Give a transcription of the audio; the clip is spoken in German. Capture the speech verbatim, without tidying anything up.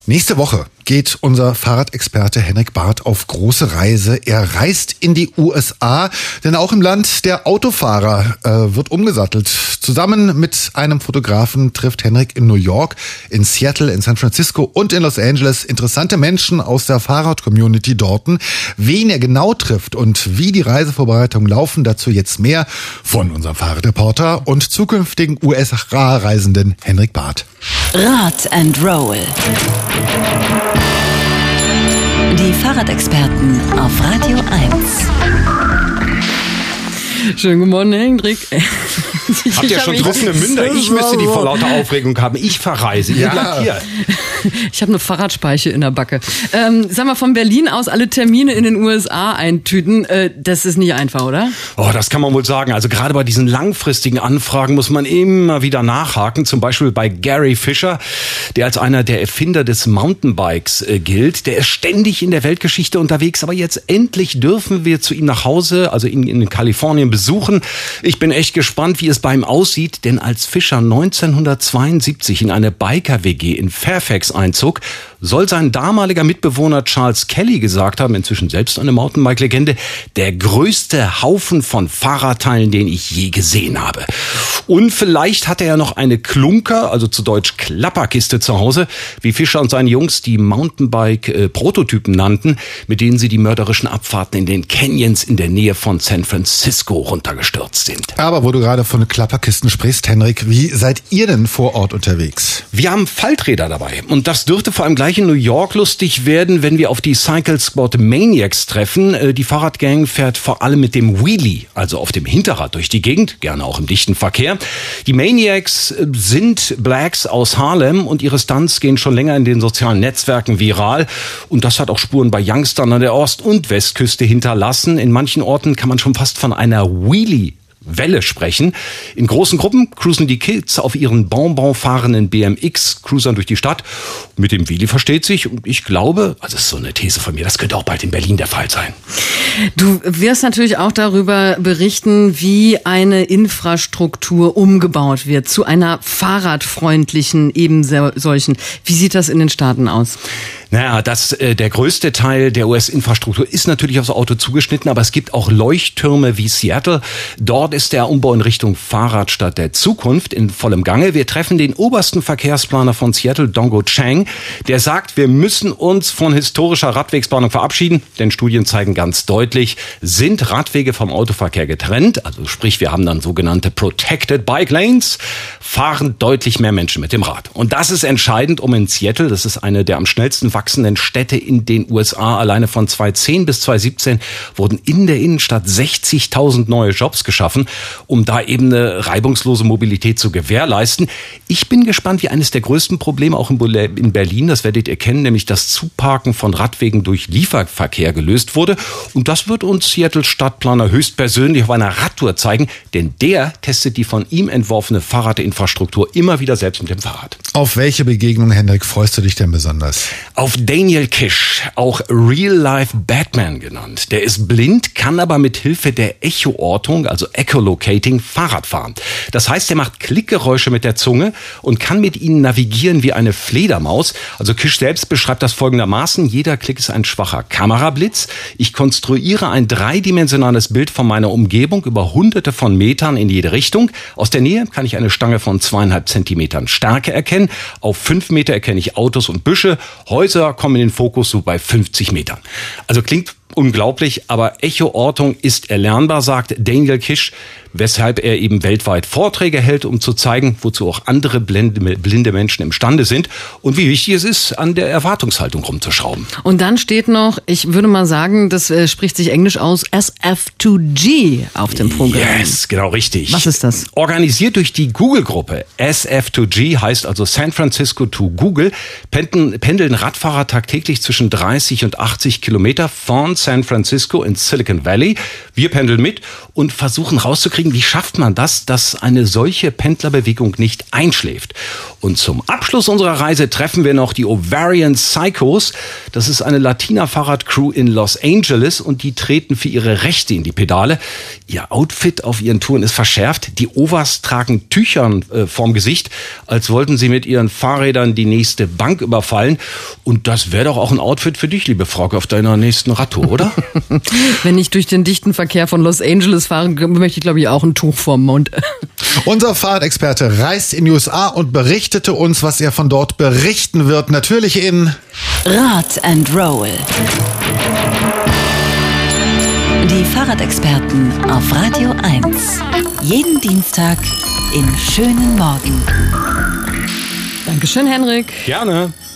Nächste Woche geht unser Fahrradexperte Henrik Barth auf große Reise. Er reist in die U S A, denn auch im Land der Autofahrer äh, wird umgesattelt. Zusammen mit einem Fotografen trifft Henrik in New York, in Seattle, in San Francisco und in Los Angeles interessante Menschen aus der Fahrrad-Community dorten. Wen er genau trifft und wie die Reisevorbereitungen laufen, dazu jetzt mehr von unserem Fahrradreporter und zukünftigen U S A-Reisenden Henrik Barth. Rad and Roll. Die Fahrradexperten auf Radio eins. Schönen guten Morgen, Hendrik. Habt ihr schon trockene Münder? Ich müsste die vor lauter Aufregung haben. Ich verreise. Ihr bleibt hier. Ich habe eine Fahrradspeiche in der Backe. Ähm, sag mal, von Berlin aus alle Termine in den U S A eintüten, äh, das ist nicht einfach, oder? Oh, das kann man wohl sagen. Also gerade bei diesen langfristigen Anfragen muss man immer wieder nachhaken. Zum Beispiel bei Gary Fisher, der als einer der Erfinder des Mountainbikes äh, gilt. Der ist ständig in der Weltgeschichte unterwegs, aber jetzt endlich dürfen wir zu ihm nach Hause, also in, in Kalifornien besuchen. Ich bin echt gespannt, wie es bei ihm aussieht, denn als Fischer neunzehnhundertzweiundsiebzig in eine Biker-W G in Fairfax einzog, soll sein damaliger Mitbewohner Charles Kelly gesagt haben, inzwischen selbst eine Mountainbike-Legende, der größte Haufen von Fahrradteilen, den ich je gesehen habe. Und vielleicht hatte er noch eine Klunker, also zu Deutsch Klapperkiste zu Hause, wie Fischer und seine Jungs die Mountainbike-Prototypen nannten, mit denen sie die mörderischen Abfahrten in den Canyons in der Nähe von San Francisco runtergestürzt sind. Aber wo du gerade von Klapperkisten sprichst, Henrik, wie seid ihr denn vor Ort unterwegs? Wir haben Falträder dabei und das dürfte vor allem gleich in New York lustig werden, wenn wir auf die Cycle Squad Maniacs treffen. Die Fahrradgang fährt vor allem mit dem Wheelie, also auf dem Hinterrad durch die Gegend, gerne auch im dichten Verkehr. Die Maniacs sind Blacks aus Harlem und ihre Stunts gehen schon länger in den sozialen Netzwerken viral. Und das hat auch Spuren bei Youngstern an der Ost- und Westküste hinterlassen. In manchen Orten kann man schon fast von einer Wheelie Welle sprechen. In großen Gruppen cruisen die Kids auf ihren Bonbon fahrenden B M X-Cruisern durch die Stadt. Mit dem Wheelie versteht sich und ich glaube, also das ist so eine These von mir, das könnte auch bald in Berlin der Fall sein. Du wirst natürlich auch darüber berichten, wie eine Infrastruktur umgebaut wird zu einer fahrradfreundlichen eben solchen. Wie sieht das in den Staaten aus? Naja, das, äh, der größte Teil der U S-Infrastruktur ist natürlich aufs Auto zugeschnitten, aber es gibt auch Leuchttürme wie Seattle. Dort ist der Umbau in Richtung Fahrradstadt der Zukunft in vollem Gange. Wir treffen den obersten Verkehrsplaner von Seattle, Dong-Go Chang, der sagt, wir müssen uns von historischer Radwegsplanung verabschieden, denn Studien zeigen ganz deutlich, sind Radwege vom Autoverkehr getrennt, also sprich, wir haben dann sogenannte Protected Bike Lanes, fahren deutlich mehr Menschen mit dem Rad. Und das ist entscheidend, um in Seattle, das ist eine der am schnellsten wachsenden Städte in den U S A. Alleine von zweitausendzehn bis zweitausendsiebzehn wurden in der Innenstadt sechzigtausend neue Jobs geschaffen, um da eben eine reibungslose Mobilität zu gewährleisten. Ich bin gespannt, wie eines der größten Probleme auch in Berlin, das werdet ihr kennen, nämlich das Zuparken von Radwegen durch Lieferverkehr gelöst wurde. Und das wird uns Seattles Stadtplaner höchstpersönlich auf einer Radtour zeigen, denn der testet die von ihm entworfene Fahrradinfrastruktur immer wieder selbst mit dem Fahrrad. Auf welche Begegnung, Henrik, freust du dich denn besonders? Auf Daniel Kish, auch Real-Life Batman genannt. Der ist blind, kann aber mit Hilfe der Echoortung, also Echolocating, Fahrrad fahren. Das heißt, er macht Klickgeräusche mit der Zunge und kann mit ihnen navigieren wie eine Fledermaus. Also Kish selbst beschreibt das folgendermaßen: Jeder Klick ist ein schwacher Kamerablitz. Ich konstruiere ein dreidimensionales Bild von meiner Umgebung über hunderte von Metern in jede Richtung. Aus der Nähe kann ich eine Stange von zweieinhalb Zentimetern Stärke erkennen. Auf fünf Meter erkenne ich Autos und Büsche. Häuser kommen in den Fokus so bei fünfzig Metern. Also klingt unglaublich, aber Echoortung ist erlernbar, sagt Daniel Kish, weshalb er eben weltweit Vorträge hält, um zu zeigen, wozu auch andere blinde Menschen imstande sind und wie wichtig es ist, an der Erwartungshaltung rumzuschrauben. Und dann steht noch, ich würde mal sagen, das äh, spricht sich Englisch aus, S F zwei G auf dem Programm. Yes, genau richtig. Was ist das? Organisiert durch die Google-Gruppe. S F zwei G heißt also San Francisco to Google, pendeln, pendeln Radfahrer tagtäglich zwischen dreißig und achtzig Kilometer von San Francisco ins Silicon Valley. Wir pendeln mit und versuchen rauszukriegen, rauszukriegen, wie schafft man das, dass eine solche Pendlerbewegung nicht einschläft. Und zum Abschluss unserer Reise treffen wir noch die Ovarian Psychos. Das ist eine Latina-Fahrradcrew in Los Angeles und die treten für ihre Rechte in die Pedale. Ihr Outfit auf ihren Touren ist verschärft. Die Ovas tragen Tüchern äh, vorm Gesicht, als wollten sie mit ihren Fahrrädern die nächste Bank überfallen. Und das wäre doch auch ein Outfit für dich, liebe Frauke, auf deiner nächsten Radtour, oder? Wenn ich durch den dichten Verkehr von Los Angeles fahre, möchte ich, glaube ich, auch ein Tuch vorm Mund. Unser Fahrradexperte reist in die U S A und berichtete uns, was er von dort berichten wird. Natürlich in Rad and Roll. Die Fahrradexperten auf Radio eins. Jeden Dienstag im schönen Morgen. Dankeschön, Henrik. Gerne.